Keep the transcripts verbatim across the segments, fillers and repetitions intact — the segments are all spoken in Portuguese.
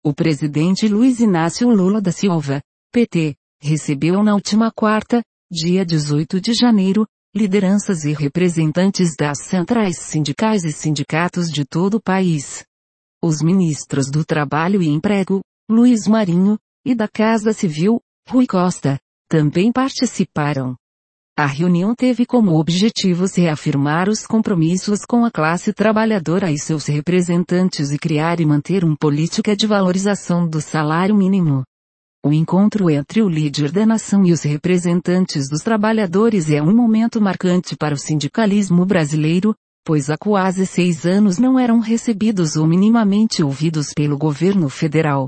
O presidente Luiz Inácio Lula da Silva, P T, recebeu na última quarta, dia dezoito de janeiro, lideranças e representantes das centrais sindicais e sindicatos de todo o país. Os ministros do Trabalho e Emprego, Luiz Marinho, e da Casa Civil, Rui Costa, também participaram. A reunião teve como objetivos reafirmar os compromissos com a classe trabalhadora e seus representantes e criar e manter uma política de valorização do salário mínimo. O encontro entre o líder da nação e os representantes dos trabalhadores é um momento marcante para o sindicalismo brasileiro, pois há quase seis anos não eram recebidos ou minimamente ouvidos pelo governo federal.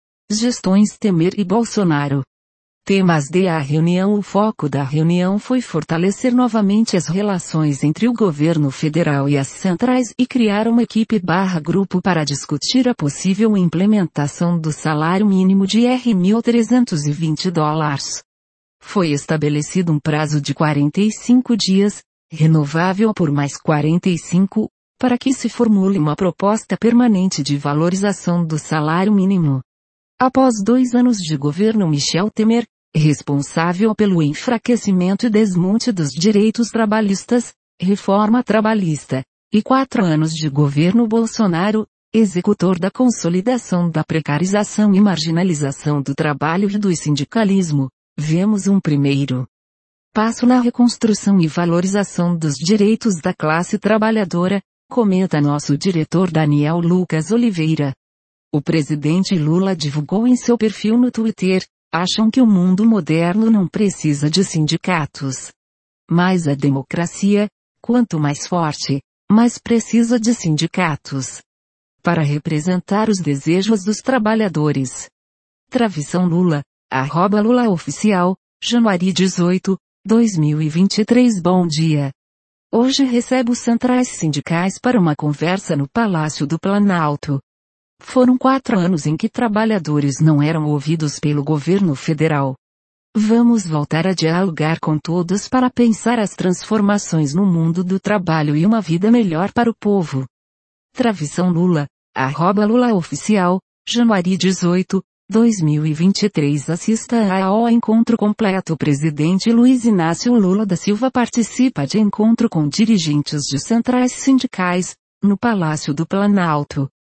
Gestões Temer e Bolsonaro. Temas da reunião. O foco da reunião foi fortalecer novamente as relações entre o governo federal e as centrais e criar uma equipe barra grupo para discutir a possível implementação do salário mínimo de R mil trezentos e vinte dólares. Foi estabelecido um prazo de quarenta e cinco dias, renovável por mais quarenta e cinco, para que se formule uma proposta permanente de valorização do salário mínimo. Após dois anos de governo Michel Temer, responsável pelo enfraquecimento e desmonte dos direitos trabalhistas, reforma trabalhista, e quatro anos de governo Bolsonaro, executor da consolidação da precarização e marginalização do trabalho e do sindicalismo, vemos um primeiro passo na reconstrução e valorização dos direitos da classe trabalhadora, comenta nosso diretor Daniel Lucas Oliveira. O presidente Lula divulgou em seu perfil no Twitter: acham que o mundo moderno não precisa de sindicatos. Mas a democracia, quanto mais forte, mais precisa de sindicatos. Para representar os desejos dos trabalhadores. Travessão Lula, arroba Lula Oficial, Januário dezoito, dois mil e vinte e três. Bom dia. Hoje recebo os centrais sindicais para uma conversa no Palácio do Planalto. Foram quatro anos em que trabalhadores não eram ouvidos pelo governo federal. Vamos voltar a dialogar com todos para pensar as transformações no mundo do trabalho e uma vida melhor para o povo. Travessão Lula, arroba Lula Oficial, Januário dezoito, dois mil e vinte e três. Assista ao encontro completo. O presidente Luiz Inácio Lula da Silva participa de encontro com dirigentes de centrais sindicais, no Palácio do Planalto.